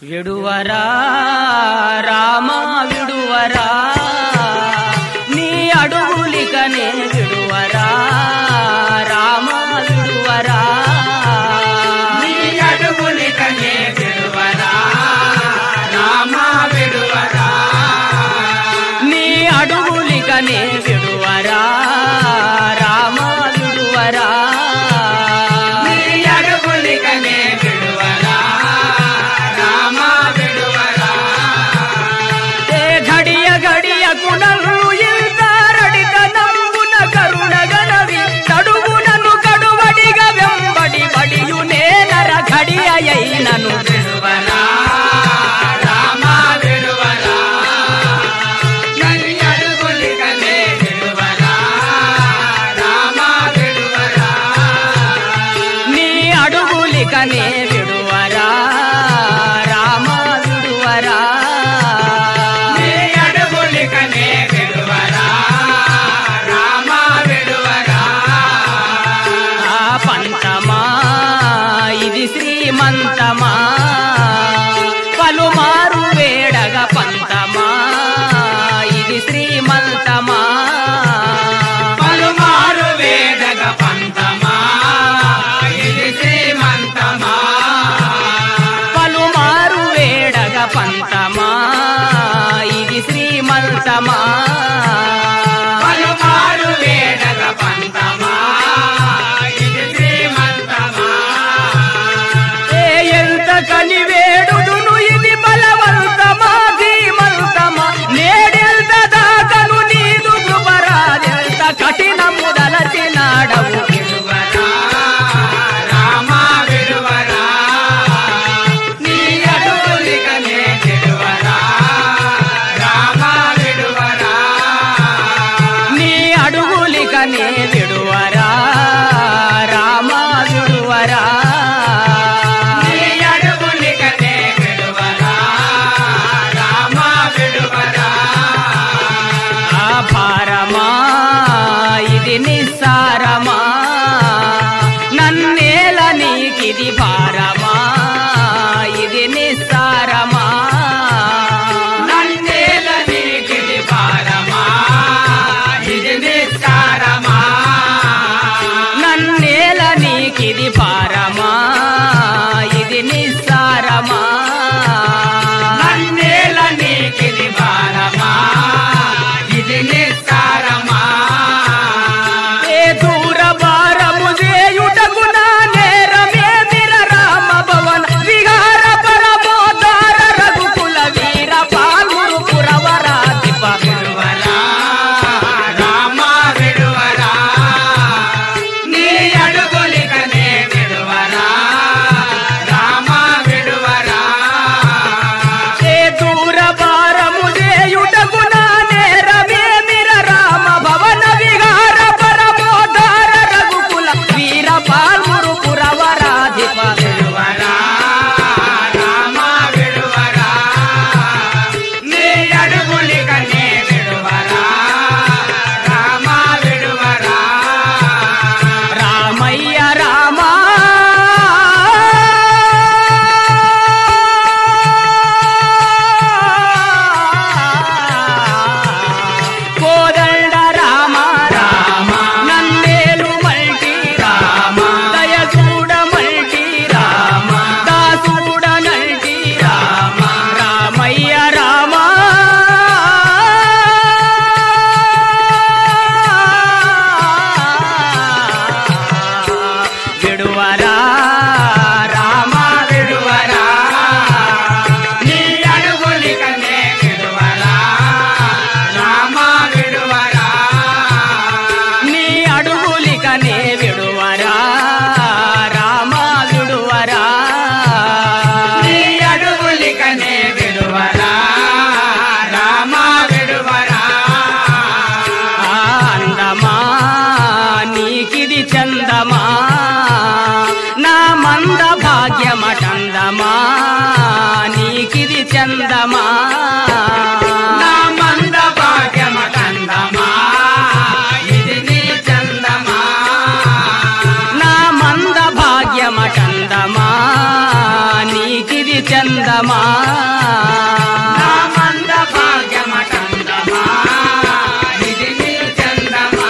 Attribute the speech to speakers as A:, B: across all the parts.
A: విడువరా రామా విడువరా నీ అడుగులికనే విడువరా రామా విడువరా
B: నీ అడుగులికనే విడువరా రామా విడువరా
A: నీ అడుగులికనే విడువరా రామా విడువరా
B: నీ అడుగులికనే విడువరా రామా విడువరా
A: ఏ ఘడియ ఘడియ కుణలు ఇంతారడిత నమ్మున కరుణ గణవి తడుగునను కడువడిగా వెంబడి బడియు నేనర ఘడియ అయినను
B: విడువరా రామా విడువరా నీ అడుగులికనే విడువరా రామా విడువరా
A: నీ అడుగులికనే విడువరా రామా విడువరా
B: నీ అడుగులికనే విడువరా రామా విడువరా
A: ఆ పంతమా ఇది శ్రీమంతమా పలుమారు వేడగ పంతమా ఇది శ్రీమంతమా
B: పలుమారు వేదగ పంతమా ఇది శ్రీమంతమా
A: పలుమారు వేడగ పంతమా ఇది శ్రీమంతమా
B: పలుమారు వేదగ పంతమా ఇది శ్రీమంతమా
A: ఏ ఎంత కనివేడుదును ఇది బలవంతమా ధీమంతమా నేడెంత దాకను నీదు కృపరాదెంత కఠినము దలచినాడవు
B: విడువరా రామా విడువరా నీ అడుగులికనే విడువరా రామా విడువరా
A: నీ అడుగులికనే విడువరా రామా విడువరా
B: నీ అడుగులికనే విడువరా రామా విడువరా
A: ఆ భారమా ఇది నిస్సారమా నన్నేల నీకిది భారమా ఇది నిస్సారమా
B: నన్నేల నీకిది భారమా ఇది నిస్సారమా
A: నన్నేల నీకిది భారమా ఇది నిస్సారమా
B: నన్నేల నీకిది భారమా ఇది నిస్సారమా
A: ఏ దూర భారము చేయుటకు నా నేరమే మిర రామ భవన విహార పరమోదార రఘుకుల వీర పాల్మురు పురవరాధిప
B: విడువరా రామా విడువరా నీ అడుగులికనే విడువరా రామా విడువరా
A: ఏ దూర భారము చేయుటకు నా నేరమే మిర రామ భవన విహార పరమోదార రఘుకుల వీర పాల్మురు పురవరాధిప
B: విడువరా రామా విడువరా నీ అడుగులికనే విడువరా రామా విడువరా
A: రామయ్య రామా కోదండ రామ రామ నన్నేలు మల్టి రామ దయ చూడ మల్టి రామ దాసుడ నల్టి రామ రామయ్య రామ విడువరా రామా
B: విడువరా నీ అడుగులికనే విడువరా రామా విడువరా
A: నీ అడుగులికనే విడువరా రామా విడువరా
B: నీ అడుగులికనే విడువరా రామా విడువరా
A: ఆ అందమా నీకిది చందమా నా మంద భాగ్యమటందమా నీకిది చందమా
B: నా మంద భాగ్యమటందమా ఇది నీ చందమా
A: నా మంద భాగ్యమటందమా నీకిది చందమా చందమా
B: నా మంద భాగ్యమటందమా ఇది నీ చందమా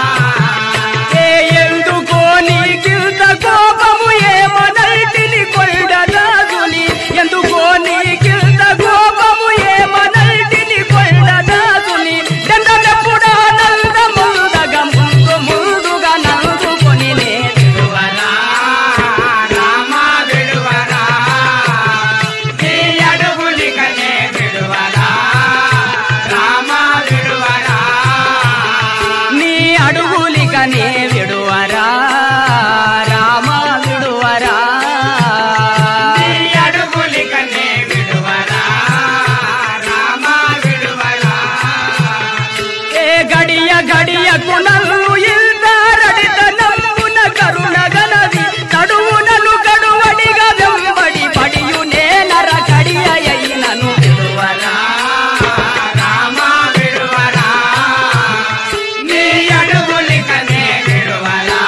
A: ఎందుకో నీకింత కోపము ఏమనల్టిని కొండదాసుని ఎందుకో నీకింత కోపము ఏమనల్టిని కొండదాసుని దండనప్పుడా నంద ముందగా ముందుగా నందుకొని
B: విడువరా రామా విడువరా నీ అడుగులికనే విడువరా రామా విడువరా
A: నీ అడుగులికనే విడువరా రామ విడువరా
B: నీ అడుగులికనే విడువరా రామా విడువరా
A: ఏ గడియ గడియకు నన్ను ఇల్దారడిత నమ్మున కరుణ గనవి తడువునను గడువడిగా వెంబడి పడియు నే నర కడియ అయినను విడువరా
B: రామా విడువరా నీ అడుగులికనే విడువరా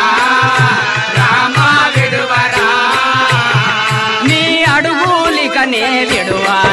B: రామా విడువరా
A: నీ అడుగులికనే విడువరా